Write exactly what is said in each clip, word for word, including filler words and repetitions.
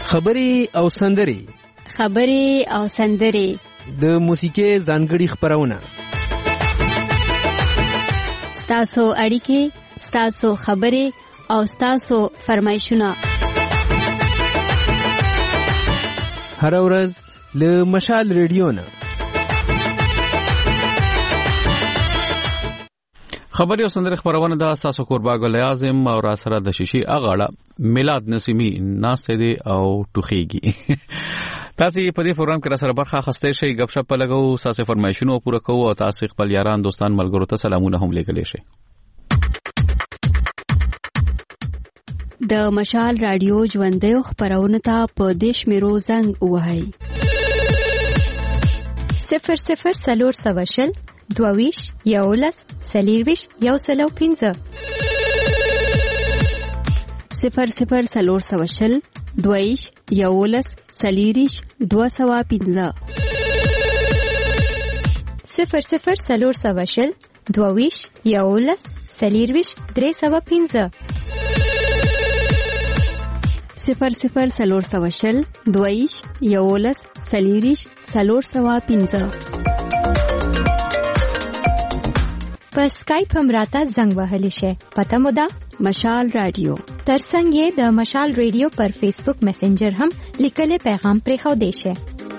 خبرې او سندرې خبرې او سندرې د موسیقي ځانګړي خبرونه ستاسو اړیکې ستاسو خبرې او ستاسو فرمایشونه هر ورځ له مشال ریډیو نه خبري او سندرې خبرونه د اساسو قربا ګل اعظم او را سره د شیشي اغاړه میلاد نسیمی ناسته دي او ټوخيږي تاسو په دې پروګرام کې را سره برخه اخیستئ شئ غب شپ لګو تاسو فرمایشونه پوره کوو او تاسو خپل یاران دوستان ملګرو ته سلامونه هم لیکلی شئ د مشال رادیو ژوندۍ خبرونه ته په دیش میرو زنګ وهاي صفر صفر سلور سواشل دوویش یولس سلیرویش یو سلو پینزه صفر صفر سلور سواشل دوویش یولس سلیریش دو سوا پینزه صفر صفر سلور سواشل دوویش یولس سلیرویش درې سوا پینزه صفر صفر سلور سواشل دوویش یولس سلیریش سلور سوا پینزه په سکایپ هم راته زنګ وهلی شي پته مو ده مشال رادیو ترڅنګ یې د مشال رادیو پر فیسبوک میسنجر هم لیکلي پیغام پرې خو دی شي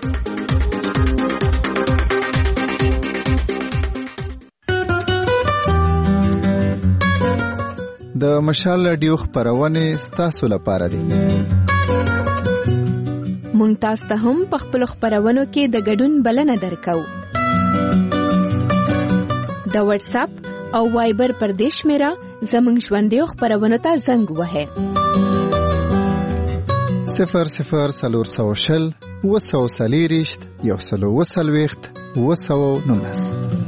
د مشال رادیو خبرونه ستاسو لپاره دي مونږ تاسو ته هم په خپل خبرونو کې د ګډون بلنه درکو د واتس اپ او وایبر پر دیش میرا زمنګ ژوندۍ خبرونه ته زنګ وهه صفر صفر سلور سوشل وسو سلیریشت یو سلو وسلويخت وسو نونس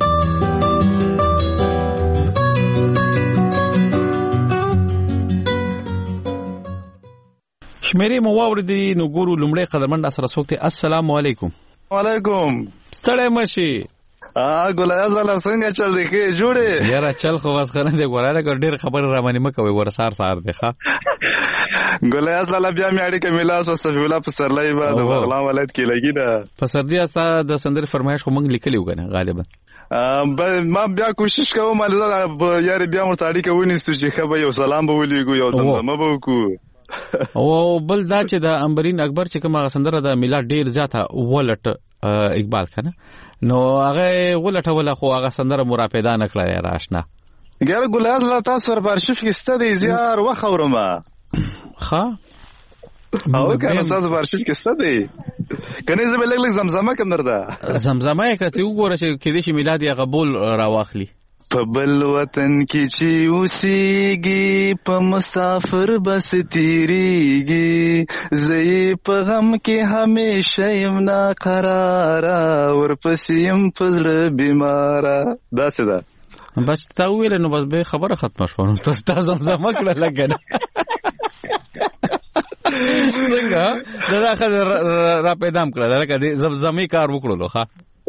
شمیرې مو واوردي نو ګورو لومړی قدرمن سره سوکته السلام علیکم وعلیکم ستړی مشي ا ګولای زاله څنګه چل دی کې جوړه یاره چل خو واس خنه دی ګوراله ډېر خبر را باندې مکوي ور سار سار دی ښا ګولای زاله بیا مې اړیکه میلاس او صفولا په سرلای باندې غلا ولادت کې لګی دا په سر دی اسا د سندر فرمایش خو موږ لیکلی وګنه غالبا ما بیا کوشش کوم مله یاره بیا مر تاړي کوي نسو چې خبر یو سلام به ولېګو یو زمزمه به وکړو او بل دا چې د امبرین اکبر چې کومه سندره د میلاد ډیر زیاته ولټ اقبال کنه نو هغه ولټه ولا خو هغه سندره مرا پیدا نکړه یا راشنا ګر ګلاز لا تاسو پر بارشف کې ستدي زیار وخورما ها او کنه تاسو بارشف کې ستدي کنه زه بلګ لګ زمزمه کوم دردا زمزمه کته وګوره چې کله چې میلاد یې قبول راواخلی په بل وطن کې چې اوسېږي په مسافر بس تیریږي زه په غم کې همیشه يم ناقراره ورپسې يم په زړه بیماره داسې ده بس تا ویل نو بس به خبره ختمه شو نو تاسو زمزمه کړه لګنه څنګه دا خبره را پیدام کړه لکه زمزمه کار وکړلو ښا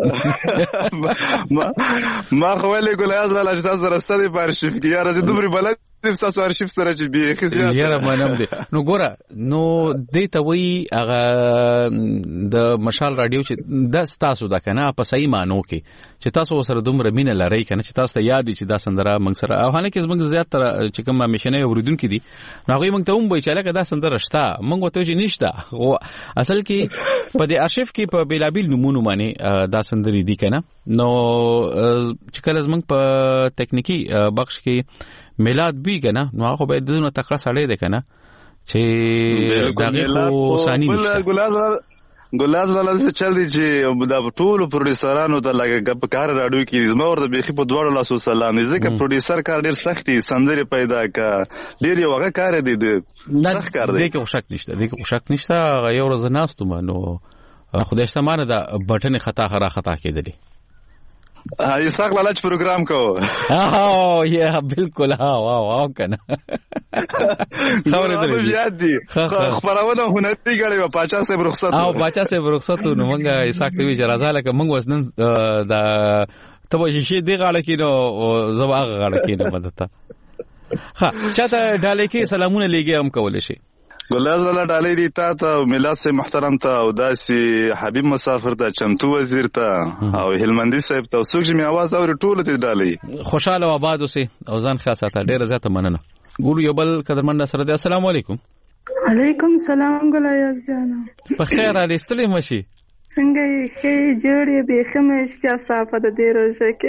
ما ما خو ولې ګولای از ولا چې تاسو راستې په ارشیف کې یاره زه دومره بلد تاسو ارشیف سره چې به خزیات یاره منم دي نو ګوره نو دې ته وی هغه د مشال رادیو چې د تاسو د کنه په صحیح مانو کې چې تاسو سره دومره مینه لري کنه چې تاسو ته یاد دي چې دا سندره موږ سره او هانه کې موږ زیات تر چې کوم مشنه اوریدونکو دي نو هغه موږ ته هم وایي چې لکه دا سندره شته موږ وته چې نشته او اصل کې په دې ارشیف کې په بیلابیل نمونه باندې دا سندري دي کنه نو چې کله موږ په تکنیکی بخش کې میلاد بي کنه نو هغه به دونه تکړه سړی دی کنه چې دغه خو ثاني نشته ګلاز ګلاز لاله چل دي چې د ټول پروډوسرانو ته لګه په کار راډیو کې زما ورته بيخي په دوړو لاسو سلام ځکه پروډوسر کار ډیر سختي سندري پیدا کا ډیر یو هغه کار دی سخت کار دی دغه شک نشته دغه شک نشته یو ورځ ناستم نو خدای شتمانه دا بټن خطا خرا خطا کېدلی هاي ساق لاله پروګرام کو او یا بالکل ها واو واو کنه خبره درې یاد دي خبرونه هنري غړي په پاچا صاحب رخصت او پاچا صاحب رخصت نو موږ اساق ته وی جرازه لکه موږ وسنن دا ته شي دی غاړه کې نو زواغه غاړه کې نه مدته ها چاته ډالې کې سلامونه لګي هم کول شي ګلایاز والا ډالۍ دی تا ته او میلاد صاحب محترم ته او داسې حبیب مسافر ته چمتو وزیر ته او هلمندي صاحب ته څوک چې می आवाज اوري ټول ته ډالۍ. خوشاله او آباد اوسئ او ځان ښه ساته. ډیره زیاته مننه. ګورو یو بل قدرمن سره دی. السلام علیکم. علیکم سلام ګلایاز جان. په خیر علي ستړي مشي. څنګه یې ښه جوړې به خمه چې صافه د دې روزه کې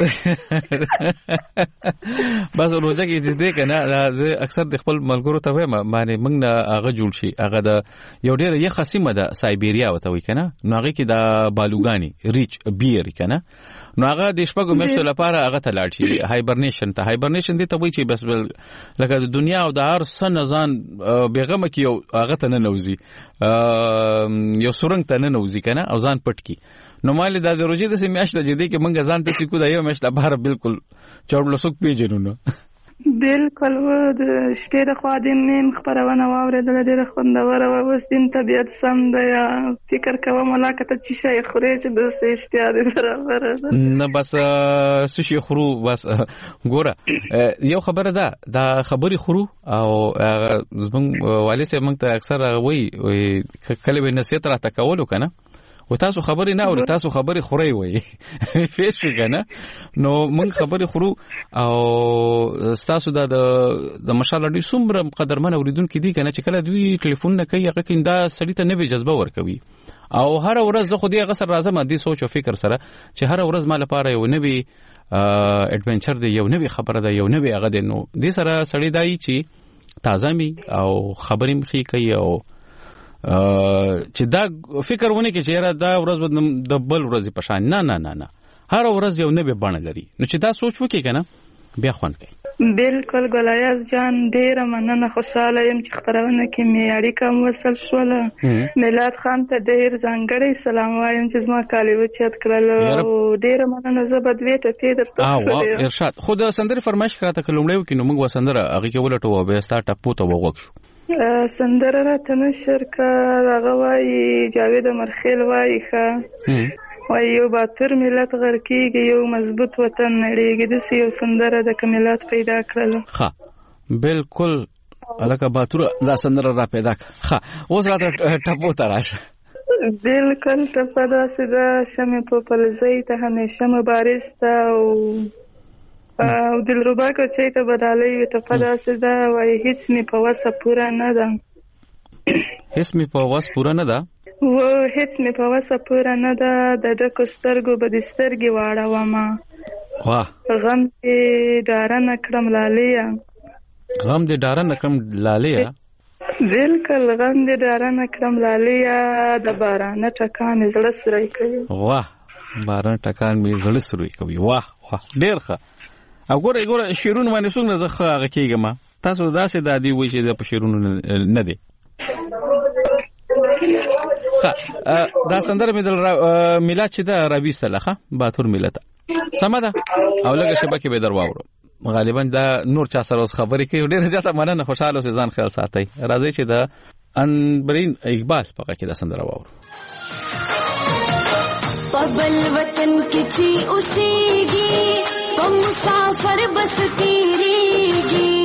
بس روزه کې دې کنه زه اکثر د خپل ملګرو ته وایم معنی موږ نه هغه جوړ شي هغه د یو ډېر یخ سیمه د سایبیریا وته وی کنه نو هغه کې د بالوګانی ریچ بیر کنه نو هغه د شپږو میاشتو لپاره هغه ته لاړ شي هایبرنیشن ته. هایبرنیشن دې ته وایي چې بس لکه د دنیا او د هر څه نزان بیغمه کې یو هغه ته نه نوځي یو سورنګ ته نه نوځي کنه او ځان پټ کی. نو مالې د روزي د میاشت د دې کې مونږ ځان ته سکو دا یو میاشت لپاره بالکل چورلو سوک پیژنو نو بالکل و د شپې د خوا د نیم خبرونه واورېدل ډېره خوندوره وه. اوس دین طبیعت سم دی فکر کوم ملاقات چې شي خوري چې د اشتیا دی برابر نه بس څه شي خورو بس ګوره یو خبره ده دا خبري خورو او زمونږ والي صاحب موږ ته اکثر وایي کله به نصیحت راته کولو کنه و تاسو خبرې نه اوري تاسو خبرې خوري وای فیش کنه نو موږ خبرې خورو او تاسو د د مشال ډي څومره قدرمن اوریدونکو دي کنه چې کله دوی ټلیفون نه کوي هغه کیندا سړی ته نه به جذبه ورکوي او هر ورځ زه خو دې غسر راځم دې سوچ او فکر سره چې هر ورځ مال لپاره یو نوی اډونچر دی یو نوی خبره ده یو نوی هغه دی نو دې سره سړی دای چې تازه می او خبرې مخې کوي او چې دا فکر ونه کې چې را دا ورځ د بل ورځ په شان نه نه نه نه هر ورځ یو نوې بڼه لري نو چې دا سوچ وکړي کنه بیا خوند کوي. بالکل ګلایاز جان ډیره مننه خوشاله یم چې خبرونه کې می اړیکه وصل شوله. میلاد خان ته ډیر ځانګړی سلام وایم چې زما کالی و چت کړل او ډیره مننه زه به دوی ته پیډر ته او ارشاد خود سندري فرمایش کړه ته کلمړیو کې نو موږ وسندره هغه کې ولټو او به ستا ټپو ته وغوښ شو. سندره را تنشر کا هغه وایي جاوید مرخیل وایي ښه وایي یو باتر ملت غر کېږي یو مضبوط وطن نړېږي داسې یو سندره د کملات پیدا کړله. ښه بالکل الکه باتور دا سندره را پیدا کړه. ښه اوس راته ټپو ته راشه. بالکل ټپه داسې ده شمې په پلزۍ ته همیشه مبارز ته او او دلربا کو چې ته بدالې وي ته پداسه دا وای هیڅ می په وسه پورا نه ده هیڅ می په وسه پورا نه ده و هیڅ می په وسه پورا نه ده د ډکو سترګو به د سترګې واړه ومه واه غم دې ډاره نه کړم لالیا غم دې ډاره نه کړم لالیا بالکل غم دې ډاره نه کړم لالیا د باران ټکان زړه سوري کوي. واه باران ټکان می زړه سوري کوي. واه واه ډیر ښه. او ګوره ګوره شیرونه باندې څنګه زخه هغه کېږم تاسو داسې د دې وایي چې د شیرونه نه دی. ښه دا سندره مې د میلاد چې دا راويستله ښه باتور ملت سمه ده او لږه شبکه به درواورو غالبا دا نور چا سره اوس خبرې کوي ډېر زیاته مننه خوشاله اوسئ ځان خیال ساتئ. راځي چې د انبرین اقبال په کې دا سندره واورو. بل وطن کې چې اوسېږي په مسافر بس تیریږي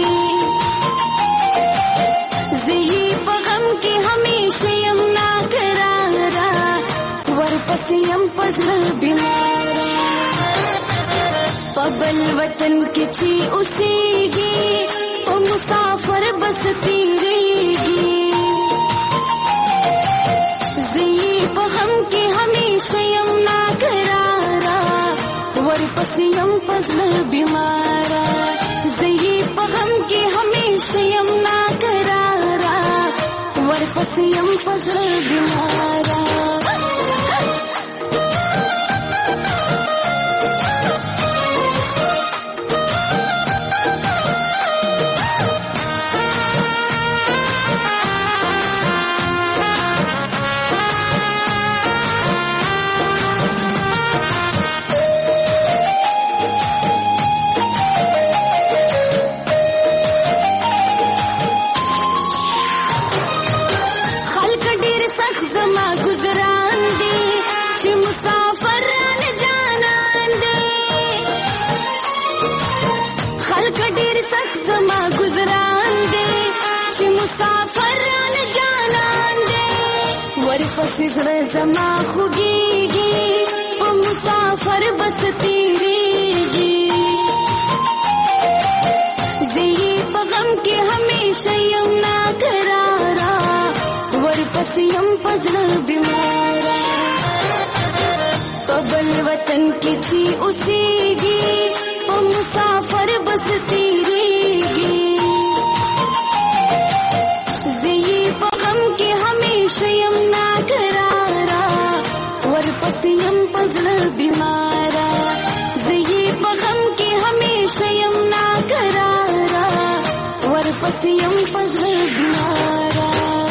زهی په غم کې همیشه یم ناقراره ورپسې یم په زړه بیماره په بل وطن کې چې اوسېږي په مسافر بس تیریږي زهی په غم کې همیشه یم ناقراره ورپسې یم په زړه بیماره زهی په غم کې همیشه یم ناقراره ورپسې یم په زړه بیماره ورپسې يم پزړه بیماره په بل وطن کې چې اوسېږي په مسافر بس تیریږي زه یې په غم کې همیشه یم ناقراره ورپسې یم پزړه بیماره زه یې په غم کې همیشه یم ناقراره ورپسې یم پزړه بیماره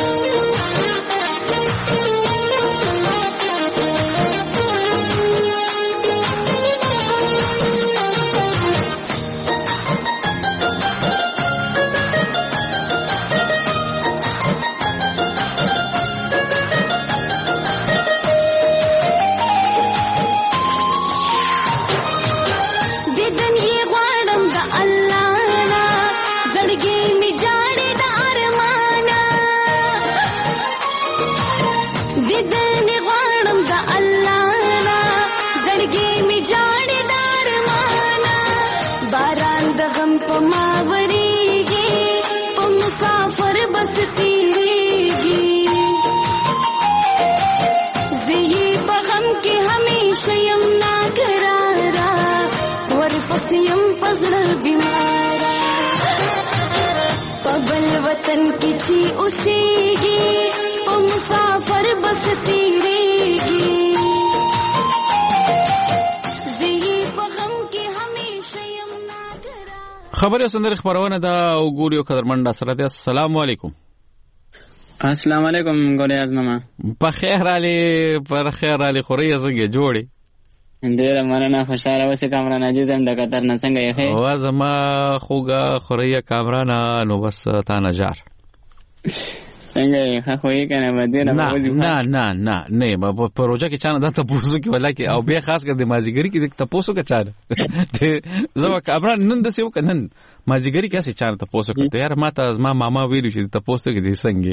وطن کی چی اوسېږي په مسافر بس تیریږي زه په غم کې همیشه یم ناقراره. خبري سندره خبرونه دا او ګوريو قدرمنډه سره ده. السلام علیکم. السلام علیکم ګوریاز ماما. په خیر علي پر خیر علي خوري زګه جوړي. ډیر مننه خوشاله اوسې کامران عزیز هم د قطر نه څنګه یې؟ او زما خوګه خوري کامران نو بس تا نجار څنګه یې خو یې کنه مدینه نه نه نه نه نه په پروژه کې چانه دا ته پوسو کې ولکه او به خاص کر د مازیګری کې د ته پوسو کې چانه زما کامران نن د سیو کنن مازیګری کې څه چانه ته پوسو کې یار ماته زما ماما ویلو چې ته پوسو کې دې څنګه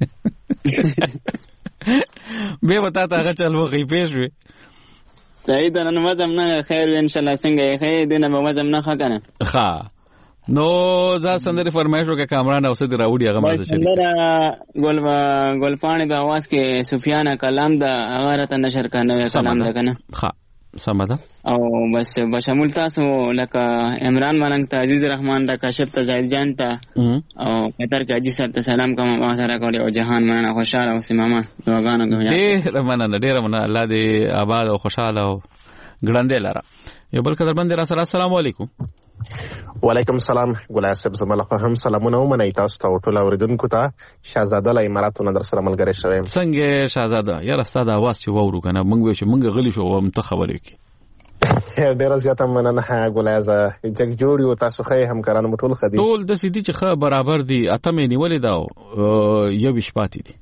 به وتا ته هغه چل وغي پېښ وي صحیح ده. نن مزم نه خیر ان شاء الله څنګه یې خیر دینه به مزم نه خکنه ښه نو ځا سندري فرمایش وکړه کامران اوسه دی راوړي هغه مزه شریک ګل ګل پانی په आवाज کې سفیانه کلام دا هغه راته نشر کنه کلام دا کنه ښه سم ده او بس بشمول تاسو لکه عمران ملنګ ته عزیز رحمان دا کاشف ته زید جان ته او قطر کې عزیز صاحب ته سلام کوم ما سره کوي او جهان مننه خوشاله اوسې ماما دعاګانو کوي ډېر مننه ډېر مننه الله دې آباد او خوشاله او ګړندې لاره. یو بل قدر بند را سره السلام علیکم. وعلیکم السلام ګلای صاحب زموږ له هم سلامونه ومنئ تاسو ته ټول اوریدونکو ته. شاهزاده له اماراتو نه در سره ملګری شوم. څنګه شاهزاده یاره ستاسو आवाज چې وورو کنه موږ وې چې موږ غلی شو او مت خبرې کی ډیر زیاته مننه ګلای زه جګ جوړ یو تاسو خې همکارانو مټول خدي ټول د سیدی چې خه برابر دي اتمه نیولې دا یو وشپاتی دي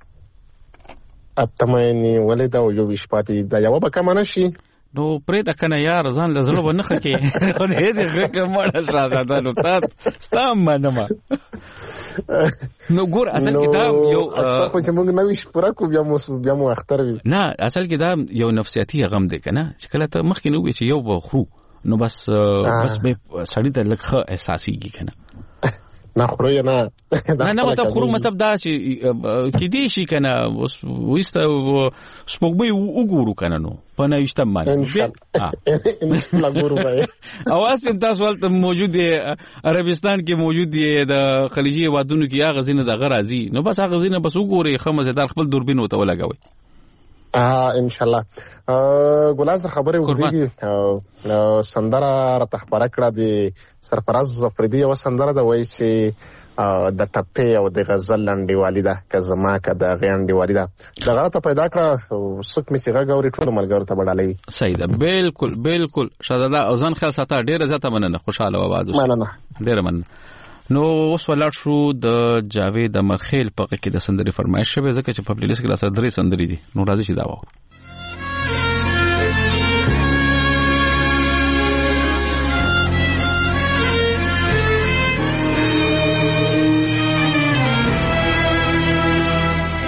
اتمه نیولې دا یو وشپاتی دا یو به کم نه شي نو پرې د کنه یار ځان لزړه ونخه کې خو دې دې غکه مړه شاهزاده نو تاسو ستام منما نو ګور اصل کې دا یو خو چې موږ نوې شپره کو بیا مو بیا مو اختر وي نه اصل کې دا یو نفسیاتي غم دی کنه چې کله ته مخکې نو چې یو به خرو نو بس بس به سړی ته لکه احساسيږي کنه نه خورو نه نه نه مته خورو مطلب دا چې کې دی شي کنه وسته سپوږمۍ وګورو کنه نو په نوښتم باندې ان شاء الله ګورو وای اواز تاسو ولته موجود دی عربستان کې موجود دی د خلیجي وادونو کې هغه زینه د غرازي نو بس هغه زینه بس وګوري خمزدار خپل دوربین وته ولګوي اه ان شاء الله ګلاز خبره وکړي سندره را تخبره کړه د سرفراز ظفريدي او سندره د وای چې د ټپې او د غزل لنډي والده کزما کده غیانډي والده د غلطه پیدا کړه سک می چې غاوري ټول ملګرو ته بډالې صحیح ده بالکل بالکل شاهزاده اوزان خیال ساته ډیره زیاته مننه خوشاله आवाज مننه ډیره مننه. نو اوس ولر شو د جاوید مرخیل په کې د سندري فرمایش شوه ځکه چې په پلی لیست کې د درې سندري دي نو راځي چې دا وو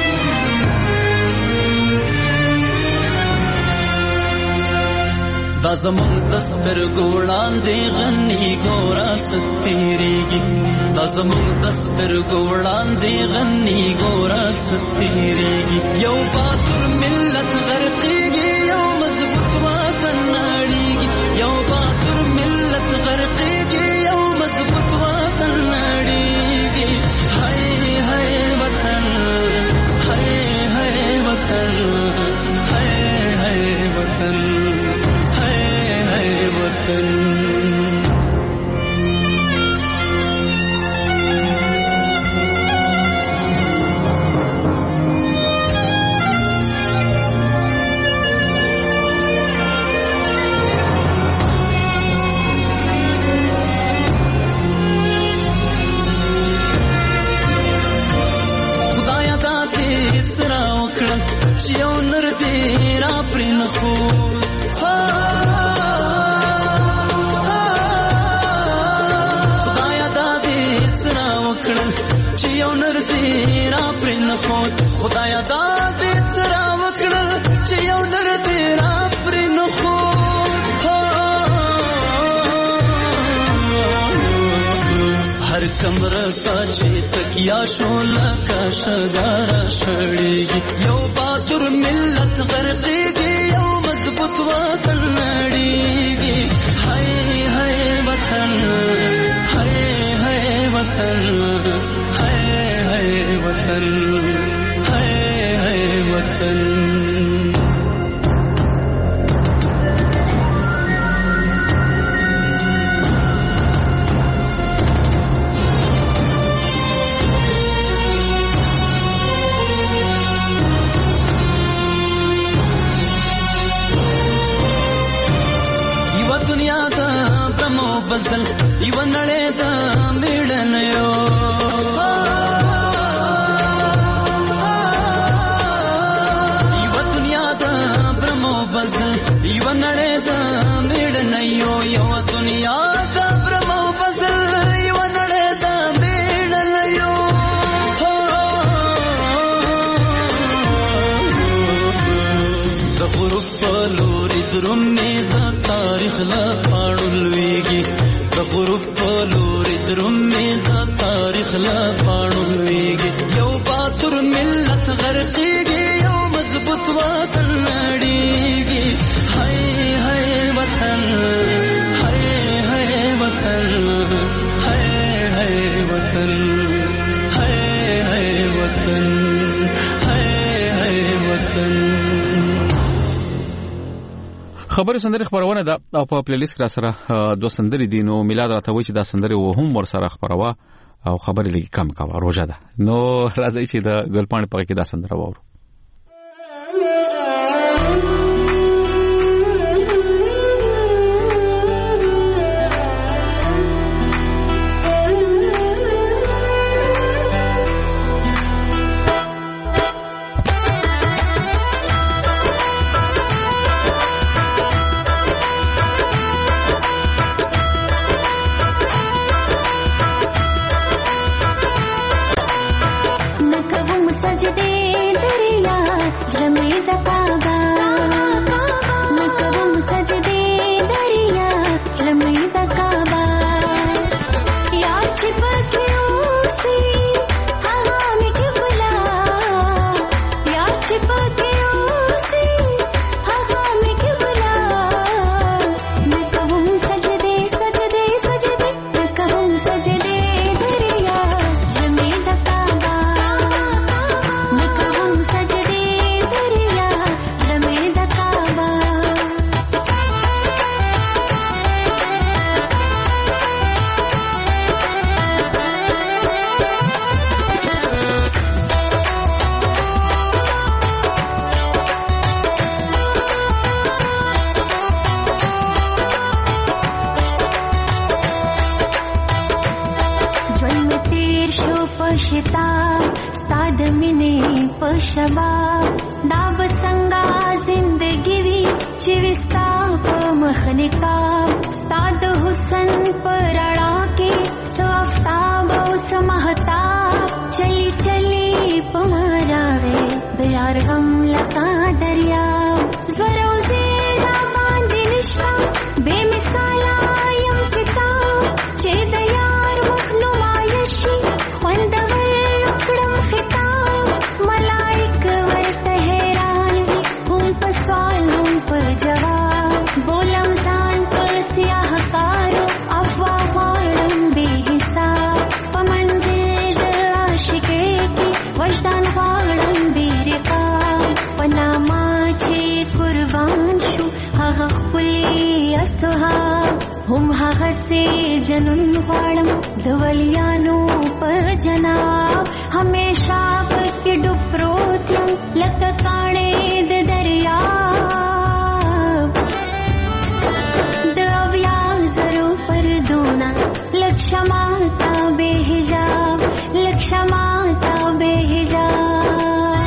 دا زمون دستر ګوړان دی غنی ګورا ستیریږي دا زمون دستر ګوړان دی غنی ګورا ستیریږي یو باتور ملت غرقیږي یو مضبوط وطن نړیږي یو باتور ملت غرقیږي یو مضبوط وطن نړیږي هاي هاي وطن هاي هاي وطن هاي هاي وطن یو نر دې را پرې نه خو خدایا دا دې سره وکړل چې یو نر دې را پرې نه خو خدایا دا دې سره وکړل چې یو نر دې را پرې نه خو هر کمره کا چې تکیا شو لکه شګاره شړېږي یو باتور ملت غرقېږي یو مضبوط وطن نړېږي هاي هاي وطن هاي هاي وطن هاي هاي وطن هاي هاي وطن بزل یو نړۍ دا میړنه یو یو دنیا دا برمو بزل یو نړۍ دا میړنه یو یو دنیا دا برمو بزل یو نړۍ دا میړنه یو د غروب په لوري درومې دا تاریخ لا پاړلويږي د غروب په لوري درومې دا تاریخ لا پاړلويږي یو باتور ملت غرقېږي یو مضبوط وطن نړېږي هاي هاي وطن هاي هاي وطن هاي هاي وطن هاي هاي وطن هاي هاي وطن خبري سندري خبرونه ده او په پلی لیست کې سره دوه سندري دي نو میلاد راته وایي چې دا سندري و هم ور سره خبروا او خبري لګي کم کا روزه ده نو راځي چې دا ګلپاڼه په کې دا سندره وورو شتا ستاد مینه پښبا دا بسنګا زندګی وی چې وستا په مخنکا ستاد حسن پراړه کې سوافتا بو سمحتا چلی چلی پمراوي د یار غم لتا دریا زورو زیرا باندې نشتا وجدان غواړم بیرقا پناما چې قربان شو هغه خپلې اصحاب هم هغه سي جنون غواړم د ولیانو په جناب همیشه پکې ډوب پروت یم لکه کاڼې د دریاب د اویا زرو پردونه لک شماتا بے حجاب لک شماتا بے حجاب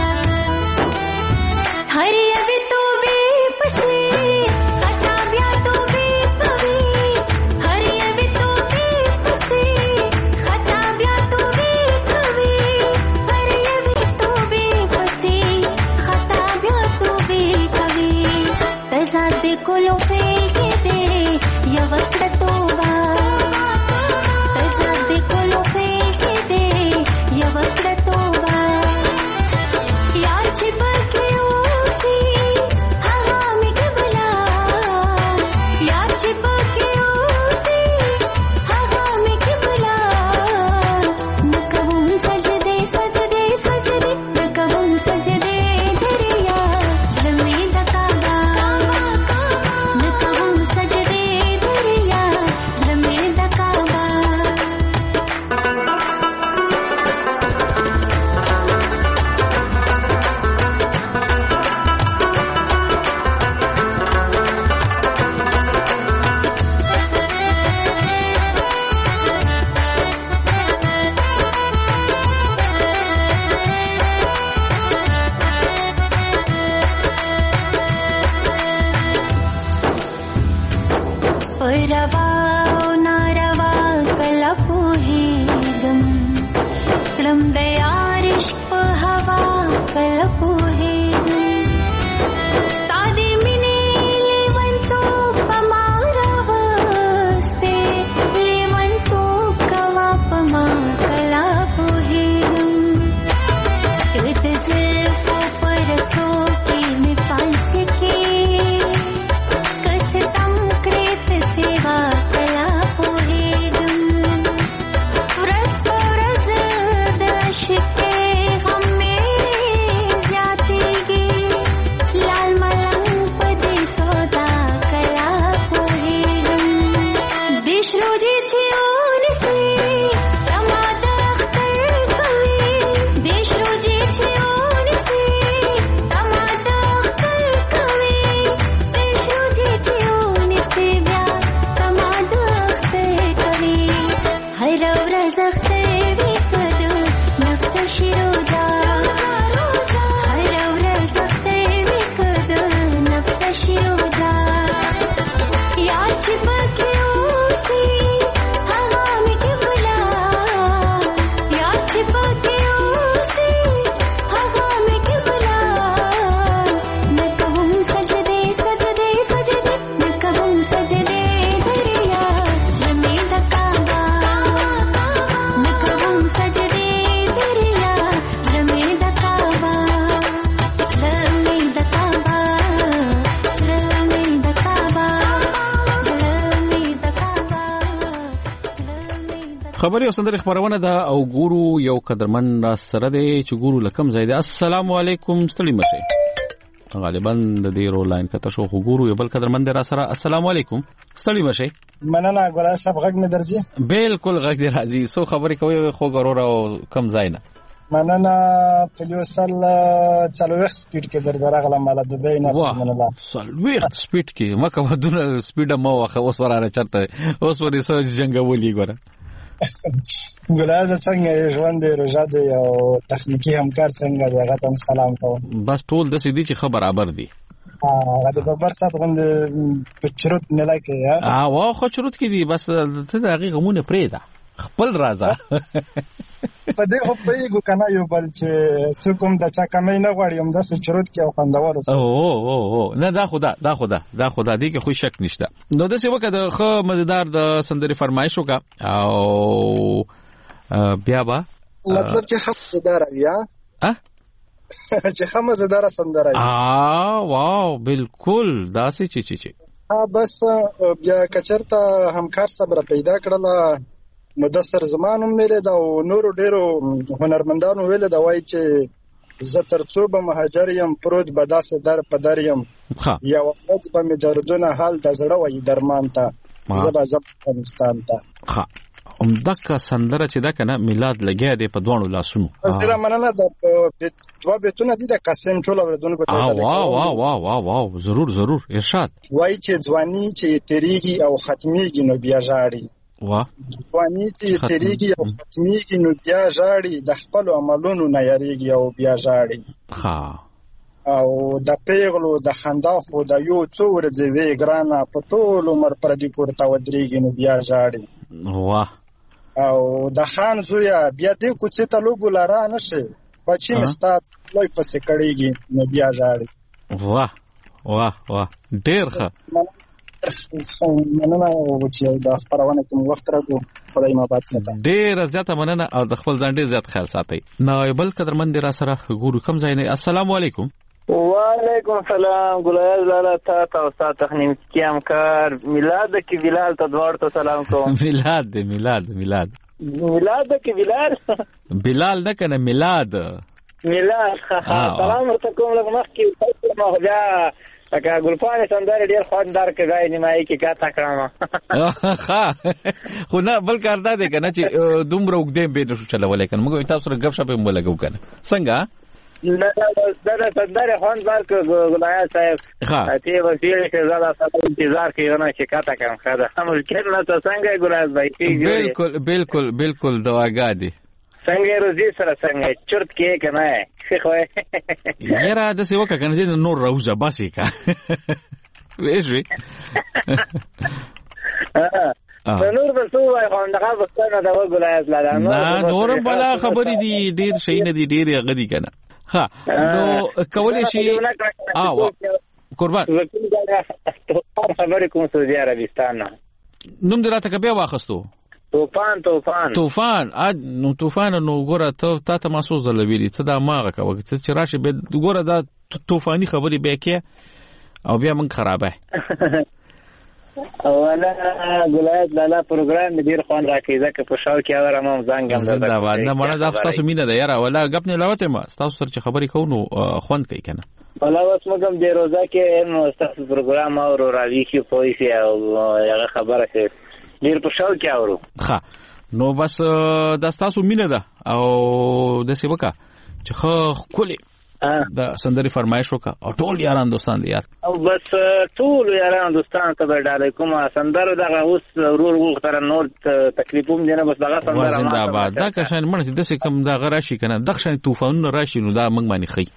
هر یوی تو بے پسی خطا بیا تو بے کوي هر یوی تو بے پسی خطا بیا تو بے کوي هر یوی تو بے پسی خطا بیا تو بے کوي تزاد کولو فیل کې دے یا وقت توبه تزاد کولو فیل کې دے یا وقت توبه یار چې پکې اوسي هغه مې قبلا یار چې پکې اوسي هغه مې قبلا نکوم سجدے سجدے سجدے نکوم سجدے دریا زمین دکادا نکوم سجدے دریا زمین دکادا روا او ناروا کله پوهېږم کړم د یار عشق په هوا کله پوهېږم ستا د مینې لیونتوب په ما راوستی لیونتوب کوه په ما کله پوهېږم د زلفو په رسو کې مې پانسې کې خبري او سندري خبرونه ده او ګورو یو قدرمن را سره دی چې ګورو لکم زیاده. السلام علیکم ستړي مشه غالبا د دې رو لاین کته شو خو ګورو یو بل قدرمن را سره. السلام علیکم ستړي مشه. مننه ګورا صاحب غږ مې درځي. بالکل غږ دی راځي. سو خبري کوي خو ګورو او کم زاینه مننه پلیوسل څلويخ سپیډ کې درغله مال د بین مننه څلويخ سپیډ کې مکه ودونه سپیډ مو واخه اوس وراره چرته اوس ورې سو جنگولي ګوره ګلازه څنګه ژوند دی روزه دی او تخنیکی همکار څنګه دی هغه ته سلام کوم. بس ټول د سې دي چې خبر برابر دي. هغه د خبر سات غوند په چروت نه لکه یا اه وا خو چروت کې دي بس ته دغه غمونه پرېدا خپل رازه په دې خو په یو کنه یو بل چې څوکم د چا کمې نه غواړم د چروت کې او خوندور اوسه. او او او نه دا خدا دا خدا دا خدا دې کې خو شک نشته. نو د څه وکړه د خو مزیدار د سندري فرمایش وکړه او بیا با مطلب چې حفظدار بیا ا چې خمزدار سندره ا واو بالکل دا څه چی چی ها بس بیا کچرته همکار صبر پیدا کړل مدثر زمان هم ویلې ده او نورو ډېرو هنرمندانو ویلې ده، وایي چې زه تر څو به مهاجر یم پروت به داسې در په در یم، یوه ورځ به مې دردونه حال د زړه وایي درمان ته، زه به ځم افغانستان ته. همدغه سندره چې ده که نه میلاد لګیا دی په دواړو لاسونو. ډېره مننه. د دوه بیتونه دي د قاسم ټول اورېدونکو ته. واه واه واه واه واه ضرور ضرور ارشاد. وایي چې ځواني چې تېرېږي او ختمېږي نو بیا ژاړي. واه ځواني چې تېرېږي او ختمېږي نو بیا ژاړي، د خپلو عملونو نه یریږي او بیا ژاړي. ها او د پیغلو د خندا خو د یو څو ورځې وې ګرانه، په ټول عمر پردي کور ته ودرېږي نو بیا ژاړي. واه او د خان زویه بیا دې کوڅې ته لوبو لاره نه شي، بچي مې ستا لوی پسې کړېږي نو بیا ژاړي. واه واه واه ډېر ښه. مننه چې د خپرونه کې مو وخت راکړو. خدای مو آباد ساته. ډېره زیاته مننه او د خپل ځان ډېر زیات خیال ساتئ. نو بل قدرمن دی را سره ګورو کوم ځای نه. السلام علیکم. وعلیکم سلام. ګلایز لاله تا ته او ستا تخنیکي همکار میلاد کې بلال ته دواړو ته سلام کوم. میلاد دی میلاد میلاد میلاد کې بلال بلال نه کنه میلاد میلاد. سلام ورته کوم. لږ مخکې ما بیا لکه ګلپانې سندرې ډېر خوندار کړی نیمایي کې کاته کړم. ښه خو نه بل کار دا دی که نه چې دومره اوږدې بې نشو چلولی که نه موږ تاسو سره ګپ شپ یې مو لګو که نه څنګه نه دا سندرې خوند ورکړ ګلایز صاحب. ته به ویلې چې زه دا ستا انتظار کوي نه چې کاته کړم. ښه ده مشکل نه ته څنګه یې ګلایز بھائی؟ بالکل بالکل بالکل دواګاه دي. څنګه روزي سره څنګه چرت کې که نه ښه خو یاره داسې وکړه که نه دې نور راوځه بس یې که ویې شوې نور به څه ووایي خو همدغه پوښتنه ده وګلایز لاله. نه نور هم بلا خبرې دي ډېر شیونه دي ډېر هغه دي که نه. ښه نو کولی شي قربان خبرې کوم سعودي عربستان نه نوم دې راته که بیا واخیستو طوفان طوفان طوفان نو طوفان نو ګوره ته تا ته ما څو ځله ویلي ته دا ماغه کوه چې راشي ګوره دا طوفاني خبرې بیا کې او بیا موږ خرابه اوله ګلایز لاله پروګرام دې ډېر خوند راکړي ځکه په شاو کې اورم هم زنګ هم زنده‌باد. نه مړه دا تاسو مینه ده یاره ولا غپ نه لاوته ما تاسو سره چې خبرې کوو نو خوند کوي کنه. ولا اوس موږ هم د روزه کې نو تاسو پروګرام اورو راوي کې پوي او هغه خبره چې ډېر په شاو کې اورو. ښه نو بس دا تاسو مینه ده او د څه وکا چې خو کولې دا سندري فرمایش وکا او ټول یاران دوستان دي یاد او بس ټول یاران دوستان ته ډالې کومه سندرو دغه اوس ورور وختره نور تکلیفوم دي نه بس دغه سندره زنده‌باد. دا که شان منځ د څه کم دا غراشي کنه د ښه طوفانونه راشي نو دا موږ باندې خي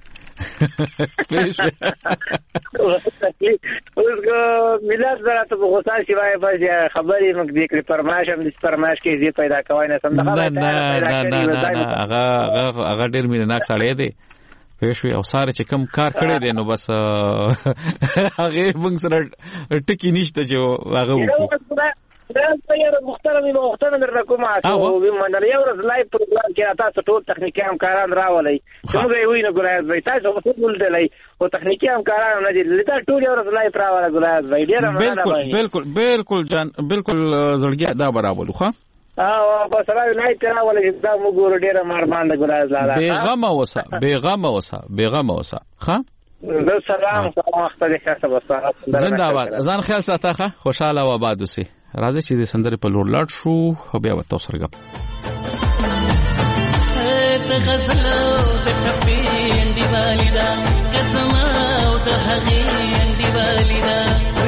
اوس کو میلاد زراته په غوسه شي وای بس خبرې موږ دې کړې فرمایش هم دې فرمایش کې دې پیدا کوي نه سم نه نه نه هغه هغه ډېر مینه ناک سړی دی پېښوي او ساره چې کم کار کړی دی نو بس هغه موږ سره ټکی نشته چې هغه وکړو. دا یو محترم محترم در کومه او ومنل یو ورځ لایو پروګرام کې تاسو ټول تخنیکی همکاران راولئ څنګه یې وینئ ګلایز بھائی تاسو په ټول دلای او تخنیکی همکاران نه دي لته ټول یو ورځ لایو راواله ګلایز بھائی ډیر بالکل بالکل بالکل جان بالکل زړګیا دا برابر خو او په سره لایو راواله چې دا موږ ګور ډیر مهربان ده ګلایز لاله بیغمه وسه بیغمه وسه بیغمه وسه ښه د سلام سلام وخت دې ښه وسه زنده‌باد. ځان خیال ساته خوشاله و آباد اوسئ. راځي چې د سندرې په لور لاړ شو او بیا وته سره غپ ته غزل د ټپې انډیوالي دا قسم او د هغې انډیوالي دا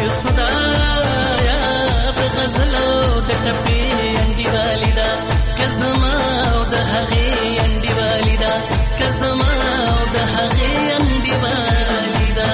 خدایا ته غزل د ټپې انډیوالي دا قسم او د هغې انډیوالي دا قسم او د هغې انډیوالي دا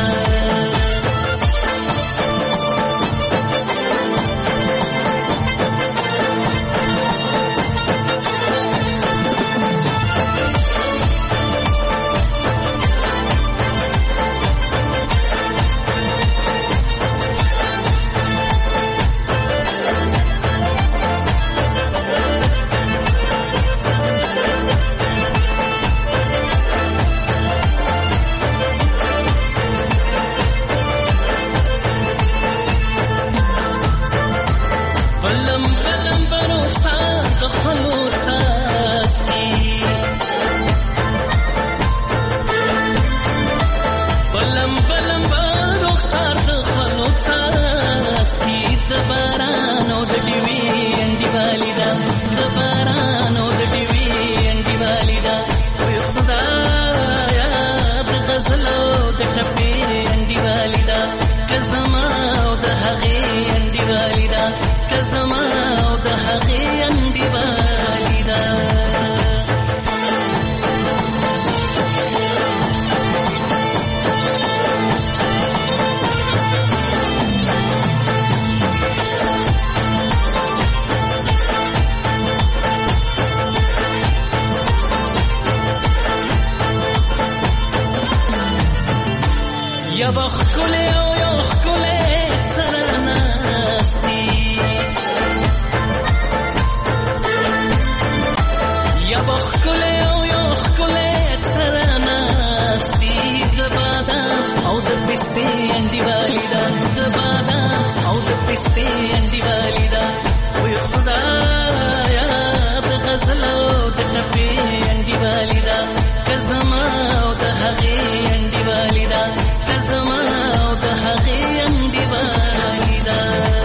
سار د خلوک سات سپی د باران او د ډیوی انډي والیدا د باران او د ډیوی انډي والیدا وي خدایا د غزل او د ټپې انډي والیدا کزما او د هغې انډي والیدا کزما او د هغې انډي والیدا یا بخکله او یا خکله سرناستی یا بخکله او یا خکله سرناستی د بادام او د پسته انډي والیدا د بادام او د پسته انډي والیدا وي خدایا د غزل او د ټپې انډي والیدا کزما او د هغې انډي والیدا کزما او د هغې انډي والیدا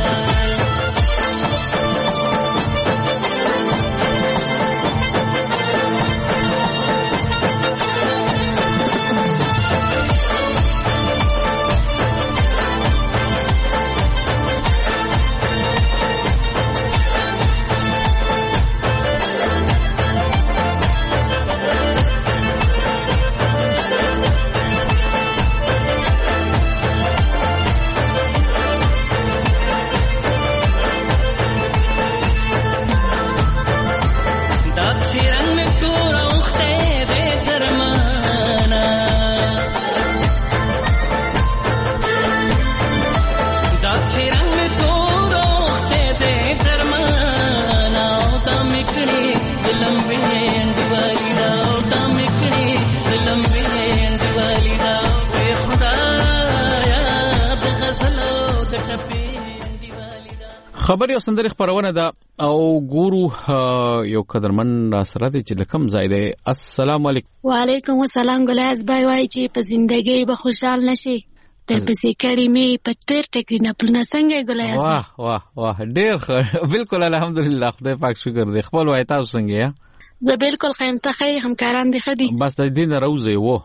خبري او سندري خبرونه ده او ګورو یو قدرمن را سره دي چې لکم ځای دی. السلام علیکم. وعلیکم السلام. ګلاس بای وای چې په ژوندۍ به خوشحال نشي تر پسې کړي می په تیر ټکری نه پلن څنګه ګلاس. واه واه واه ډېر بالکل الحمدلله خدای پاک شکر دی. خپل وای تاسو څنګه یا؟ زه بالکل خیم ته خې همکاران دي خدي بس د دین راوځي وو.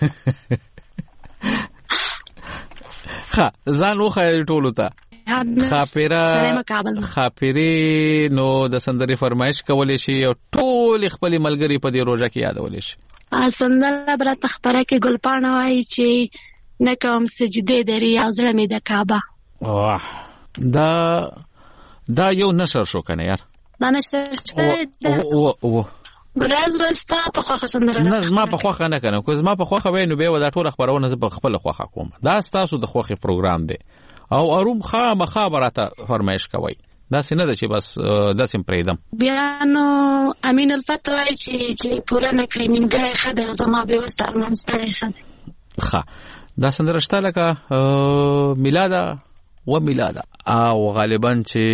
ها ځان وخه ټولو ته خاپیرا خاپیری نو د سندري فرمایش کولې شي او ټول خپل ملګری په دې روزه کې یادولې شي. سندره بر تخبره کې ګلپاڼه وایي چې نکم سجده دري او زړه مې د کعبه. واه دا دا یو نشر شو کنه یار. دا نشر او او ګلال رستا په خوخه سندره نه زما په خوخه نه کنه کوز ما په خوخه وینو به ولا ټول خبرونه ز په خپل خوخه کوم. دا تاسو د خوخه پروګرام دی او اروم خامه خبراته فرمایش کوي. دا څنګه ده چې بس دا سم پریدم بیا نو امین الفتوی چې چې پوره نکړي نیمګړی خدای زما به وستار منځ خدای. ښه دا سندره شته لکه میلاده و میلاده او غالبا چې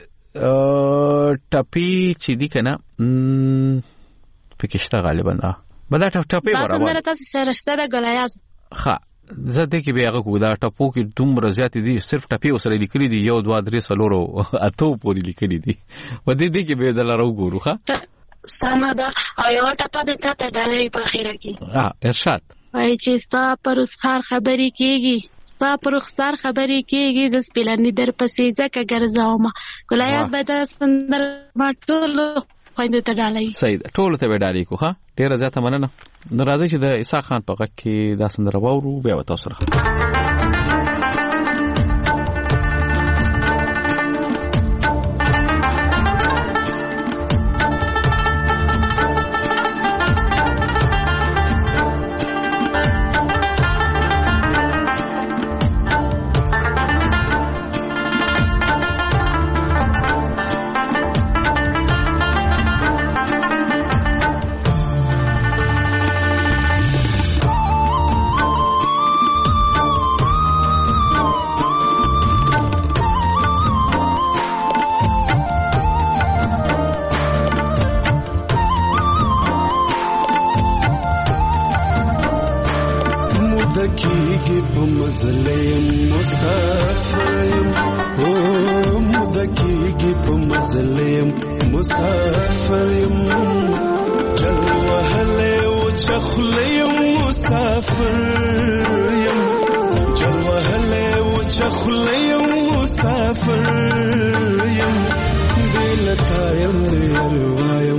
ټپی چې دی کنه پکشته غالبا دا بدا ټپی برابر دا سندره تاسو سره شته د ګلایاز. ښه زه دې کې بیا غو دا ټپو کې دومره زیات دي صرف ټپی وسره لیکلي دي یو دوه درې سلورو اته پورې لیکلي دي و دې دې کې به دلارو ګورو. ښه سم ده او یو ټپه د ته ډالۍ په اخیره کې ها ارشاد وای چې ستا پر اسخار خبرې کیږي ستا پر اسخار خبرې کیږي ز سپلنی در پسې ځکه ګرځاوم ګلایاز به د سندر ما ټول خويند ته ډالۍ. صحیح ده ټول ته ډالۍ کو. ها ډیره زیاته مننه. ناراضي چې د عیسی خان په غږ کې دا سندره وورو بیا وتاو سره مدکیږي په مزلیم مسافریم او مدکیږي په مزلیم مسافریم جل وهله او چخلیم مسافریم جل وهله او چخلیم مسافریم بلتایم دیروایم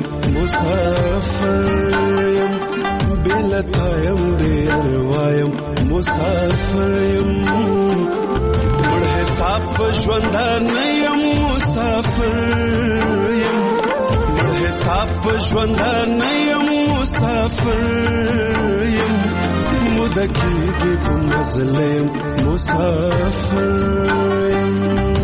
مسافریم بلتایم دیروایم مسافریم مړ حساب ژوندان یم مسافریم مړ حساب ژوندان یم مسافریم مدکیږي په مزلیم مسافریم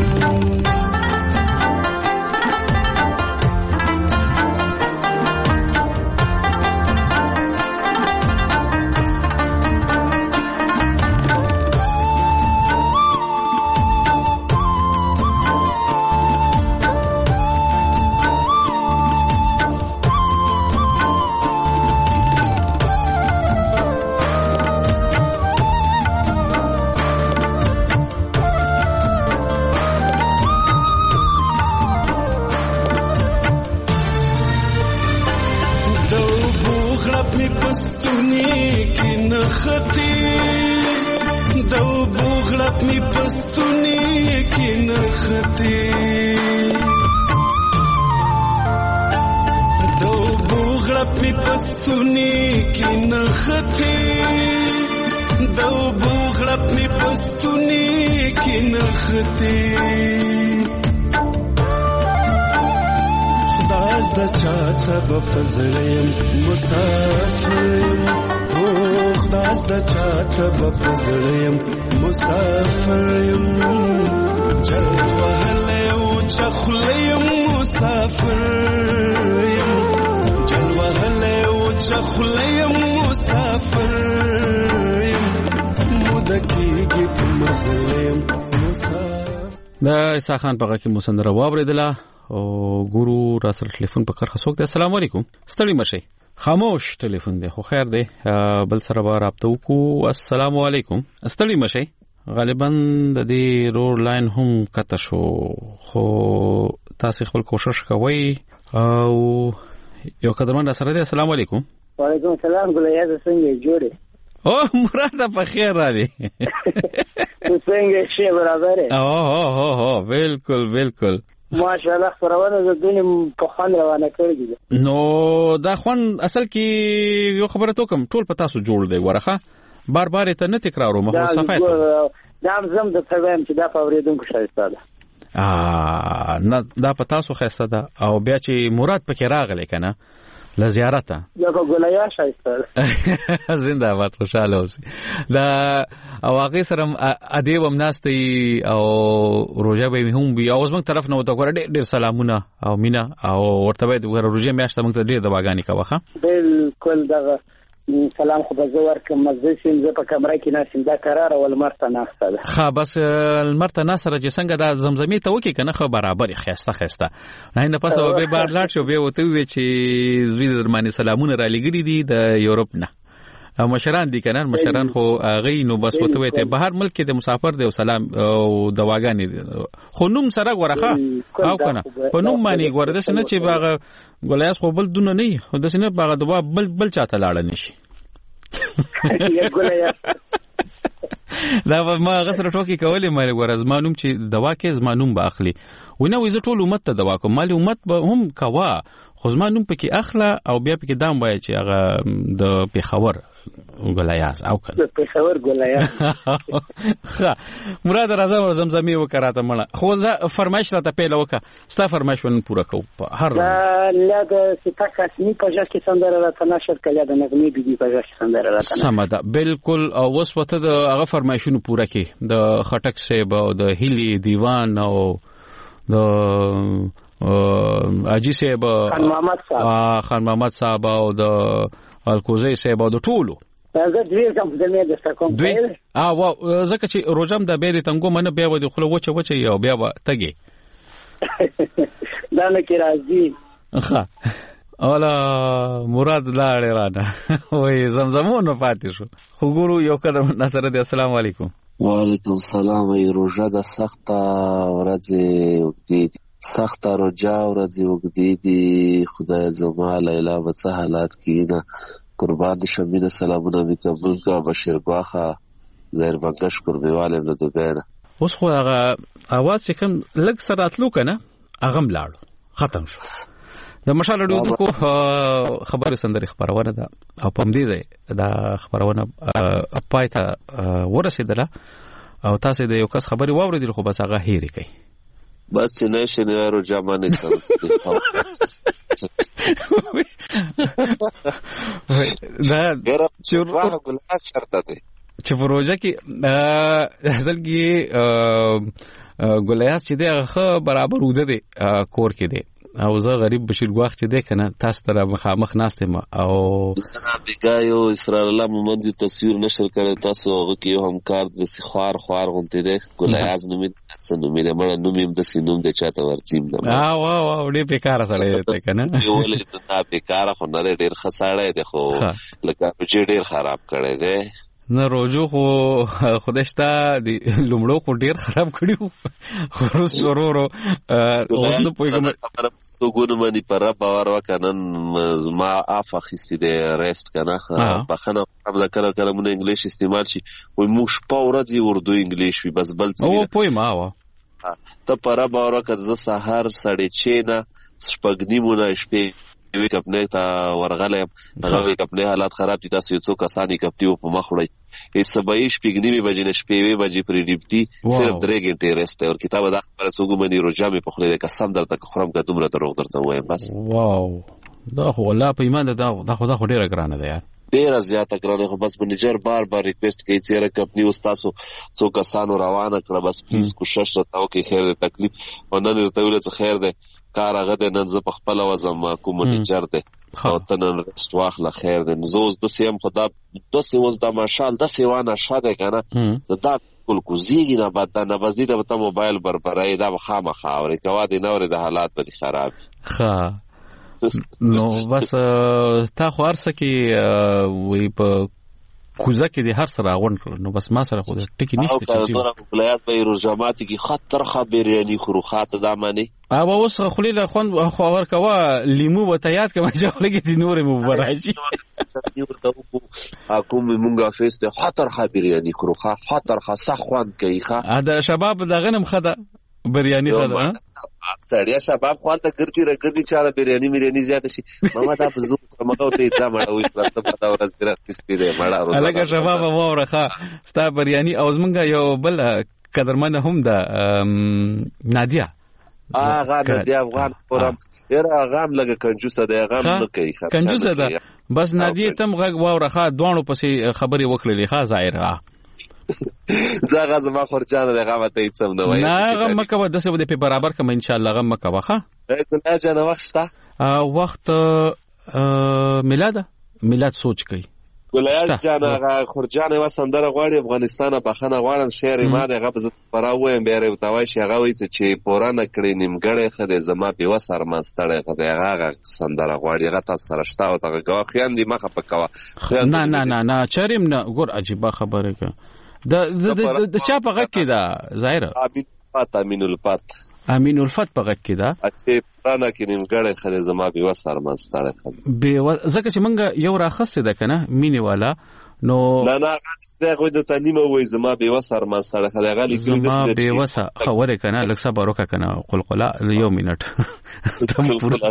پزړیم مسافریم او خداس د چاته پزړیم مسافریم جل وهله او چخلیم مسافریم جل وهله او چخلیم مسافریم مدکیږي په مزلیم مسافر دا عیسی خان په کې مسندره واوریدله او ګورو را سره ټلیفون په کار خسوک دی. السلام علیکم. ستړي مشي خاموش ټلیفون دی خو خیر دی بل سره به رابطه وکړو. السلام علیکم. ستړي مشي غالبا د دې رور لاین هم کته شو خو تاسو خپل کوشش کوئ او یو قدرمن سره دی. السلام علیکم. وعلیکم السلام. ګلایاز څنګه جوړه؟ او مراد په خیر را دي څنګه شي برابر؟ او هو هو هو بالکل بالکل ماشاءالله خبرونه د دنیا په خوان روانه کړی دي. نو دا خوان اصل کې یو خبره تو کوم ټول پتا سو جوړ دی ورخه بار بار ته نه تکرارو مخه صفایت دا زم د تبم چې دا فوریدونکو شایسته ده ا نه دا پتا سو خسته ده او بیا چې مراد پکې راغلی کنه ل زیارت یا ګولیا شایسته زنده باد خوشاله اوسې دا او هغه سره ادیب هم ناشتي او روزه به هم بیا اوس موږ طرف نه وته ګور ډېر سلامونه او مینا او ورته به ګور روزه میاشته موږ ته ډېر دواګانی کوخه بالکل دا سلام خو به زور کوم مزه سیم زه په کمره کې ناسم دا قرار ول مرته ناخته ده خا بس مرته ناصر چې څنګه د زمزمي ته وکی کنه خو برابر خيسته خيسته نه نه پس به بار لاړ شو به وته وی چې زوی درمانه سلامونه را لګری دي د یورپ نه مشران دي کنه مشران خو غي نو بس وته وي ته بهر ملک کې د مسافر دی او سلام او دواګانی خو نوم سره ورخه او کنه په نوم باندې ورده شنه چې باغ ګولیاس خو بل دونه نه هو د سینه باغ دوا بل بل چاته لاړ نشي دا ما غسر ټوکی کولې مې ورز مانوم چې دوا کې زمانوم باخلي ونه وې زه ټول امت ته دوا کوم مالي امت به هم کوا خو زمانوم پکې اخلا او بیا پکې دام وای چې هغه د پیښور ګولیاس او کنه د پیښور ګولیاس مراد راځه زمزمي وکړاته مړه خو زه فرمایش راته پیل وکړه ستا فرمایش ونه پوره کو هر لا د ستا کاسنی په ځکه کې سندره راته نشر کړه د نغمې بيبي په ځکه سندره راته سمدا بالکل او وسوته د هغه فرمایشونو پوره کې د خټک صاحب او د هیلی دیوان او د اجي صاحب خان محمد صاحب خان محمد صاحب او د الکوزي صاحب او د ټولو زه دوی کوم د مې د کوم دوی اه وا زکه چې روزم د بیرې تنګو منه بیا ودی خو وچه وچه یو بیا تګي دا نه کې راځي ښه اولا مراد لاړ رانه وای زمزمونو پاتې شو خو ګورو یو قدم نصر دې. السلام علیکم. وعلیکم السلام. ای روژه د سخته ورځې وګدې دي، سخته روژه ورځې وګدې دي. خدای زما لیلا به څه حالات کې وینه قربان شم. مینه سلامونه مې قبول کړه. بشیر ګواخه زهر بنګش قربیواله له دوبۍ نه. اوس خو هغه اواز چې کوم لږ سره راتلو که نه هغه هم لاړو ختم شو. د مشال رادیو د کو خبرې سندرې خبرونه ده او په همدې ځای دا خبرونه پای ته ورسېدله او تاسو د یو کس خبرې واورېدل خو بس هغه هېرې کوي. بس چې نه شي نه روژه باندې سره دا چورواغه ګلاس شرطه ده چې په روژه کې اصل کې ګلیاس چې دی هغه برابر وده دی کور کې دی او زه غریب بشیر ګواخ چې دی کنه تاسو ته مخامخ ناست یم او زه بیګایو اسرائیل الله محمد تصویر نشر کړی تاسو هغه کې یو همکار د خوار خوار غونته دی ګلیاس نوم یې څه نوم یې مړ نوم یې د سینوم د چاته ورتیم نه وا وا وا ډېر بیکاره سړی دی کنه یو ولې دا بیکاره خو نه ډېر خساړی دی خو لکه چې ډېر خراب کړی دی نه روجو خو خودشتا دی لومړو خو ډیر خراب کړیو خو روس ورورو او نو پویګم تو ګونو باندې پر باور وکنن ما افا خستی دی ریسټ کنه بخنه قبل کله کله مونږ انګلیش استعمال شي وای موږ په ورځي اردو انګلیش وي بس بل څه او پوی ما وا ته پر باور وکړه ز سحر سړی چینه شپګنیمونه شپې وی کپنه تا ورغلې هغه کپنه حالات خراب دي تاسو یو څو کسانی کپتیو په مخ وړي هیڅ سبای شپګنیمه بجې نه شپې وی بجې پر ډیپټي صرف درې غنټې رسته او کتاب د خبره څوګو باندې روجا مې په خله قسم درته خورم که دومره دروغ درته وایم بس واو دا خو الله په ایمان دا دا خو دا خو ډیره ګرانه ده یار ډیره زیاته ګرانه خو بس منیجر بار بار ریکوست کوي چې را کپنی استادو څو کسانو روانه کړه بس پلیز کوشش وکاو کې خیر دې تکلیف او نن ورته ویل چې خیر دې کار هغه د نن ز په خپل وزم کوم منیجر دې او تنن رست واخله خیر دې زوز د سیم خدا د سیوز د ماشال د سیوانه شاده کنه دا کول کوزیږي نه بعد نه بس دې ته موبایل بربرای دا خامخا او کوا دې نور د حالات به خراب ښه نو بس تا خو ارسه کې وی په کوزه کې د هر سره غون کړ نو بس ما سره خو ټکی نشته چې نور ولایت به روزامات کې خطر خبر یعنی خروخات د معنی او اوس خلیل خوان خو ور کوا لیمو وتیات کما چې لګی د نور مبارجی ورته کوم مونږه فیسته خطر خبر یعنی خروخه خطر خاصه خوان کوي ښه دا شباب د غنم خده بریانی خدا سړیا شباب خواته ګرځي راګرځي چاله بریانی میرانی زیات شي ماما دا په زو مګو ته ځه مړوي پرته پتا ورځ درې کستې ده مړه روزه الګا شباب وورخه ستا بریانی او زمونږه یو بل قدرمن هم ده نادیا اغه نادیا افغان فورم یره غام لګه کنجوسه ده غام نه کوي کنجوسه ده بس نادیا تم غږ وورخه دوانو پسې خبري وکړلې ښا ظاهر دا غزه ما خورجانه دغه ماته هیڅ نه وایي نه غم مکه د څه په برابر کوم ان شاء الله غم مکه واخه ګل اجازه وخت شته وخت میلاد میلاد سوچ کوي ګل اجازه خورجانه وسندره غواړي افغانستان بخنه غواړم شعر ما دغه په پراویم بیره وتاوي شي هغه وایي چې پورانه کړي نیمګړې خده زما په وسر مستړې خده هغه سندره غواړي هغه تاسو سره شته او هغه غواخیان دي مخه پکوا نه نه نه نه چریم نه ګور عجیب خبره که د د د چا په غږ کې دا ظاهر امین الفت امین الفت امین الفت په غږ کې دا چې پرانا کې نیمګړې خله زما به وسر مستړې خله به ځکه چې مونږ یو راخصه ده کنه مینه والا نو نه نه غوښته غوډه د تنیمه وای زما به وسر مستړې خله غالي کې زما به وسه خبره کنه لکه صبر وکړه کنه قلقله یو منټ تم پورا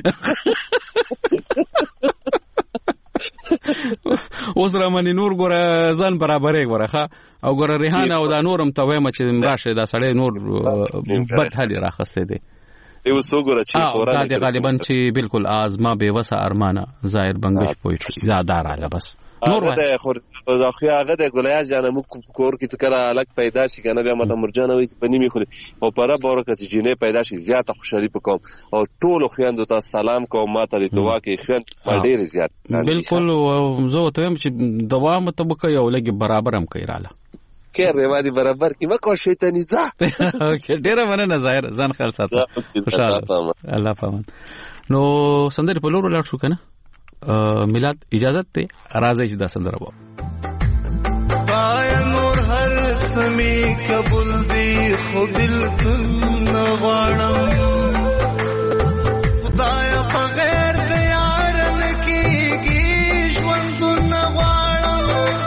اوس رامنې نور ګوره ځان برابرې ګوره او ګوره ریحانه او دا نورم ته وایم چې راشه دا سړی نور بد حالي راخسته دي یو څو ګوره چې فورا دا غالبا چې بالکل ازما به وسه ارمانه ظاهر بنگش پویټری زادار اله بس نور وای خو دا خو هغه د ګولیا جانه مو کور کې تکره الګ پیدا شي کنه بیا مته مرجانه وي په نیمه خوري او پره برکت جنې پیدا شي زیاته خوشالي پکوم او ټول خويندو ته سلام کوم ماته د دعا کې خويند ډېر زیات بالکل زه ته هم چې دوا مطابق یو لګي برابر هم کوي رااله کې ریوادي برابر کې مکو شیطانی ځه ډېر مننه ظاهر ځان خل ساته خوشاله الله پامان نو سندره په لور لاړ شو کنه میلاد اجازه ته راځي چې دا سندره وو پای نور هر سمي قبول دی خو بالکل نه غواړم خدای په غیر د یار نه کیږي ژوند نه غواړم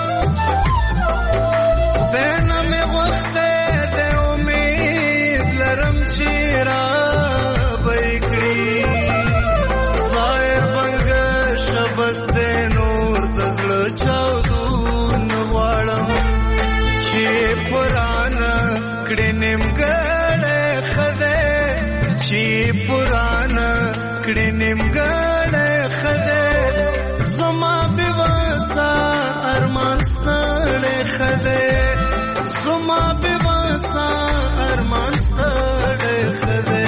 دنه مې وخت د امید لرم چې را بېکړي ظاهر بنګ شبس د نور د زړه چاودو نه غواړم چې پرانا کړي نیمګړې خدای چې پرانا کړي نیمګړې خدای زما به واسا ارمان ستړې خدای زما به واسا ارمان ستړې خدای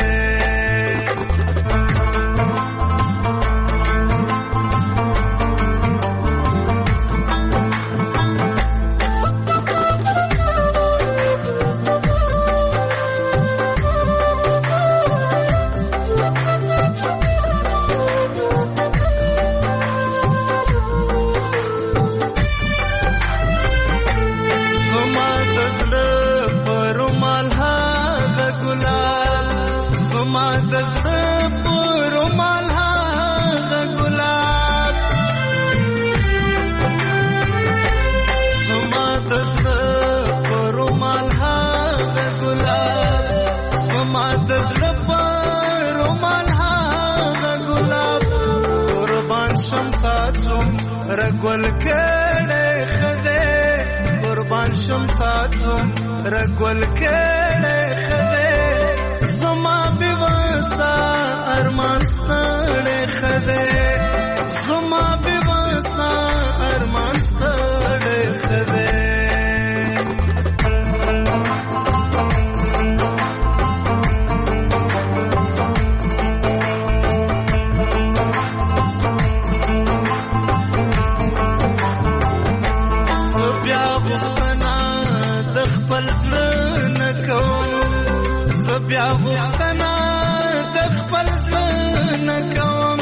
رګول کړه خدای قربان شم تاسو رګول کړه خدای زما به واسا ارمان ستړې خدای زما به واسا ارمان ستړې خدای بیا غوښتنه د خپل ځان کوم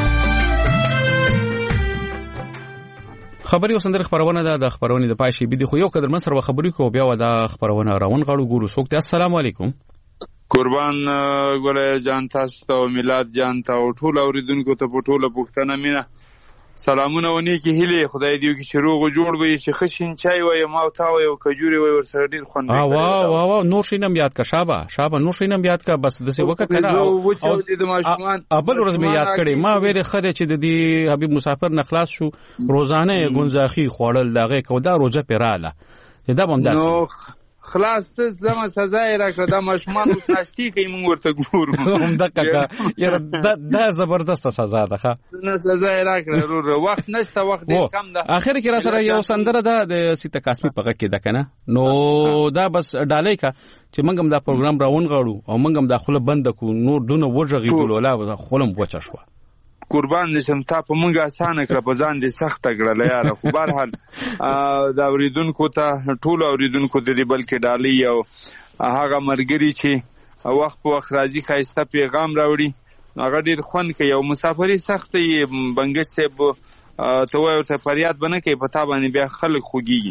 خبري وسندر خبرونه ده د خبرونه د پاشي بيدي خو یو قدر من سره خبري کو بیا ودا خبرونه راون غړو ګورو سوکته السلام علیکم قربان ګوره جان تاسو ته میلاد جان ته او ټول اوریدونکو ته په ټوله پښتنه مینا سلامونه ونی کی هله خدای دیو کی شروع جوړ وي چې خشین چای وای ما او تا وای او کجوري وای ور سره ډیر خوند وا وا وا نور شینم یاد کا شابه شابه نور شینم یاد کا بس دسه وکړه کنه او د ماشومان ابل ورځ می یاد کړي ما ویره خده چې د دې حبیب مسافر نخلاص شو روزانه گنزاخی خوړل دغه کو دا روزه پیراله دا بم داسې خلاص زما سزا یې راکړه دا ماشومان اوس ناشتي کوي موږ ورته ګورو هم دغه یاره دا زبردست سزا ده ښه نه سزا یې راکړه ورو وخت نشته وخت ډېر کم ده اخر کې را سره یو سندره ده د سیته قاسمی په کې ده کنه نو دا بس ډالۍ کا چې موږ هم دا پروګرام راون غړو او موږ هم دا خله بند کو نور دونه وژغې ګولولا خلم وچه شو قربان نشم تا په مونږه اسانه کړ په ځان دې سخت کړل یاره خو بهر حال دا اوریدونکو ته ټول اوریدونکو د دې بلکې ډالۍ او هغه مرګري چې وخت په وخت راځي خایسته پیغام راوړي هغه ډیر خوند کوي او مسافري سخت یې بنګش صاحب ته وایو ته فریاد بنه کوي پتا باندې بیا خلک خوږي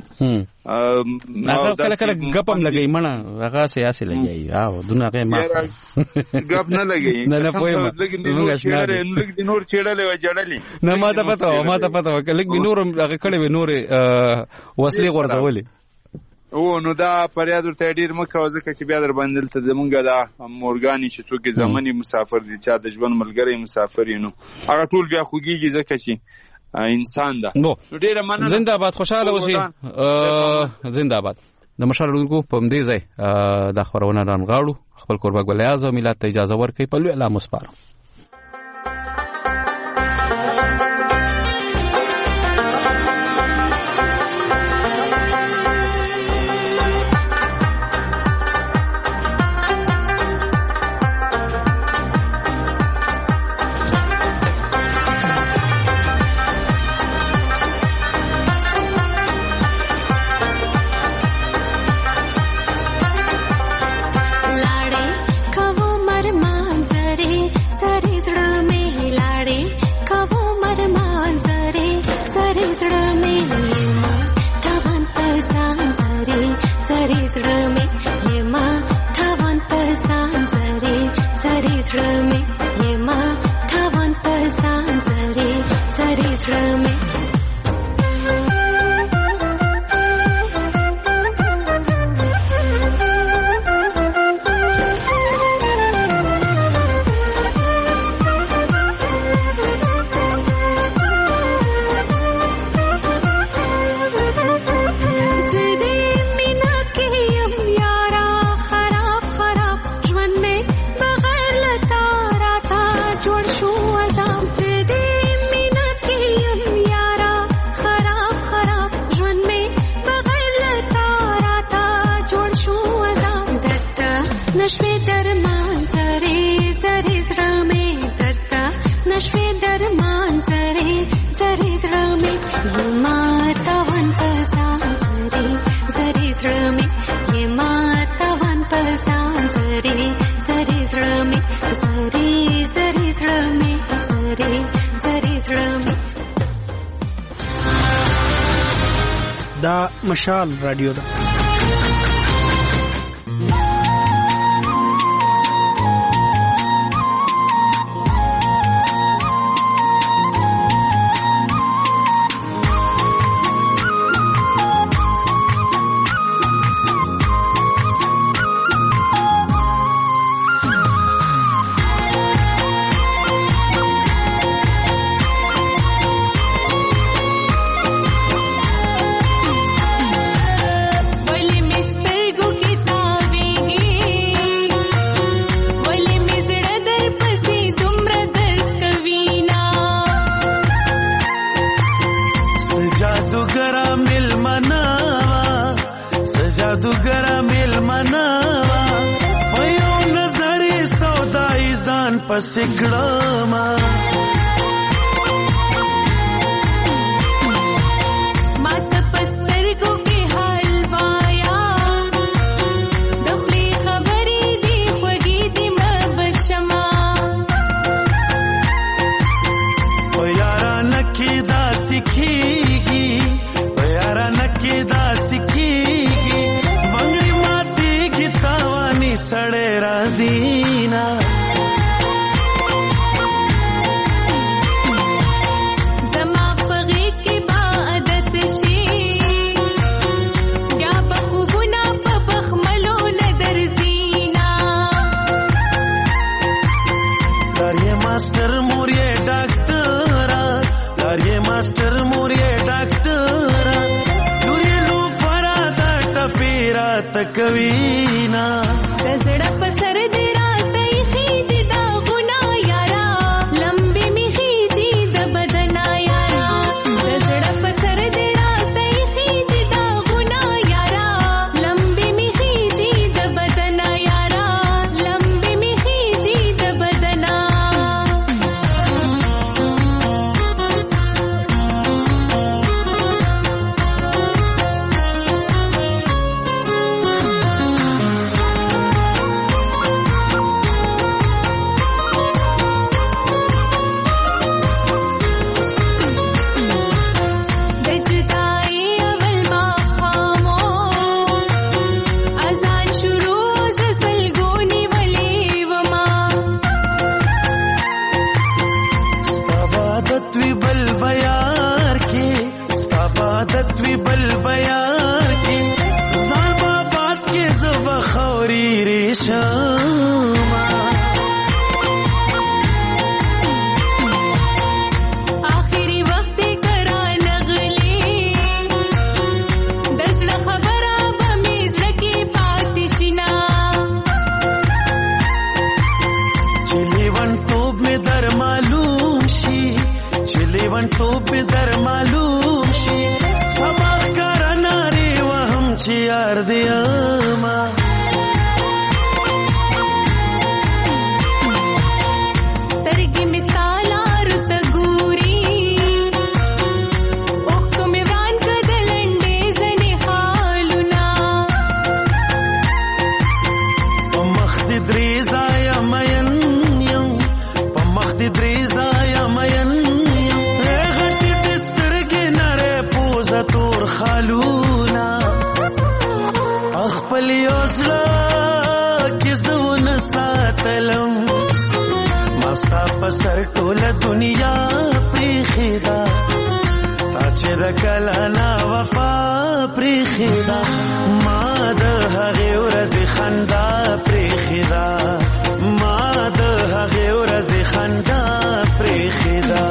هغه کله کله غپم لګي مړه هغه سیاسي لګي او دونه هغه ما غپ نه لګي نه نه پوهه موږ شنه لګ د نور چېړلې و جړلې نه ما ته پته ما ته پته لګ به نور هغه کړي به نور وسلې ورځولې او نو دا فریاد ورته ډیر مکه ځکه چې بیا در باندې ته زمونږه دا مورګانی چې څوک زماني مسافر دي چا د ژوند ملګری مسافر نو هغه ټول بیا خوږيږي ځکه چې انسان ده نو زنده باد خوشاله اوسئ زنده باد د مشرانو په دې ځای د خبرونه رانغاړو خپل قربا ګل اعظم ملت ته اجازه ورکړي په لوی اعلان مسپارو लाड़े कहो मर मांजरे सर नशे दरमान सरे सरे जरा में दर्दा नशे दरमान सरे सरे जरा में ये माता वन पसान सरे सरे जरा में ये माता वन पसान सरे सरे जरा में सरे सरे जरा में सरे सरे जरा में دا مشال رادیو ده. پسګړما مات پسترګو کې حال وایا دخلي خبرې دی خوږې دی مبشما او یارا نکي دا سکیږي او یارا نکي دا سکیږي بنگړي ماتي کی تاواني سړې رازینا मास्टर मोरिए डॉक्टरा लारिए मास्टर मोरिए डॉक्टरा लुरी लो फरादा टपीरा तकवीना गजड़ा पसर दे रात खीद दा गुना यारा लंबी में खींची द बदना यारा गजड़ा पसर दे रात खीद दा गुना यारा लंबी में खींची द बदना यारा लंबी में खींची द बदना आखिरी वक्त करा नगले दसला खबरा बमीज लगी पातिशना चिलीवन तोब में दर मालूम शी चिलीवन तोब में दर मालूम शी सबक करना रे वहम चियार दिया سر ټول دنیا پریخدا تا چې د کلانا وفا پریخدا ما د هغه ورځ خندا پریخدا ما د هغه ورځ خندا پریخدا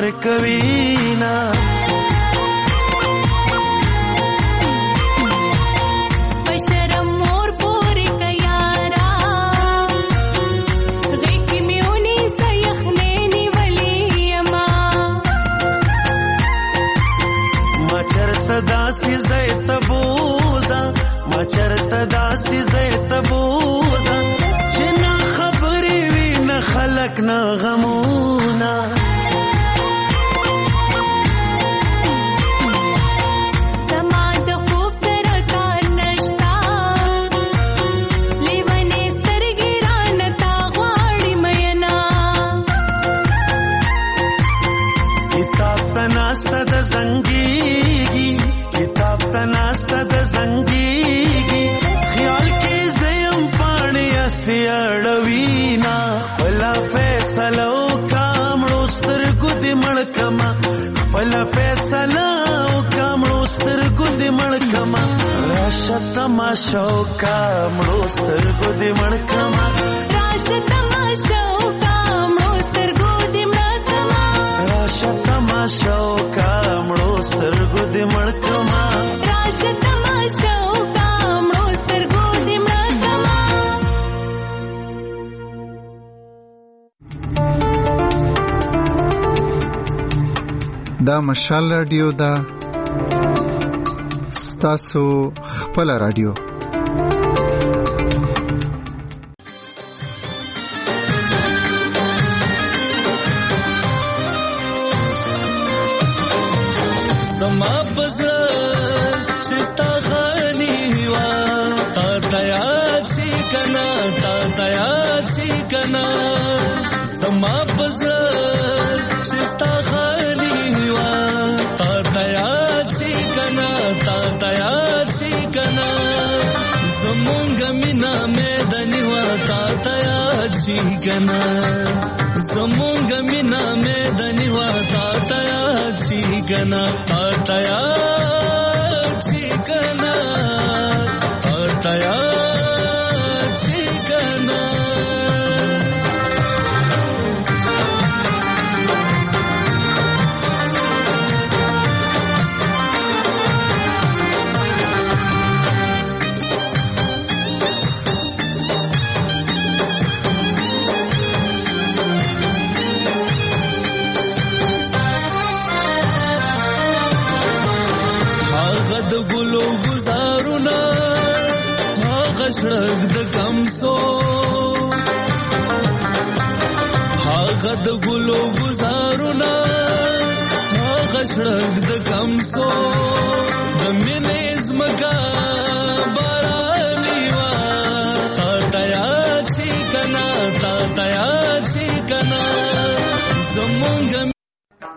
ورکوي نا بشرم مور پوری کیارا غیکی میونی سیخنینی ولی ما ما چرت داسی زیت بوزا ما چرت داسی زیت بوزا چنا خبری وی نه خلق نه غمونا ناستا د زنګيږي کتاب ته ناستا د زنګيږي خیال کې زم پاڼې اسيړوينا ولا فیصلو کامړو سترګو دې مړکما ولا فیصلو کامړو سترګو دې مړکما راشه تماشو کامړو سترګو دې مړکما راشه تماشو کامړو سترګو دې مړکما راشه تماشو کامړو سترګو دې مړکما راشه تماشو کامړو سترګو دې مړکما دا مشال رادیو دا ستاسو خپل رادیو زما بزر چستا غنی وا تا تیا چی کنا تا تیا چی کنا زما بزر چستا غنی وا تا تیا چی کنا تا تیا چی کنا زمونږ مینا میدانی وا تا تیا چی کنا زمونږ مینا میدانی وا تا تیا چی کنا تا تیا چی کنا تا تیا چی کنا د ګلو گزارونه هغه شړک د کمسو هغه د ګلو گزارونه هغه شړک د کمسو د مینې زمکا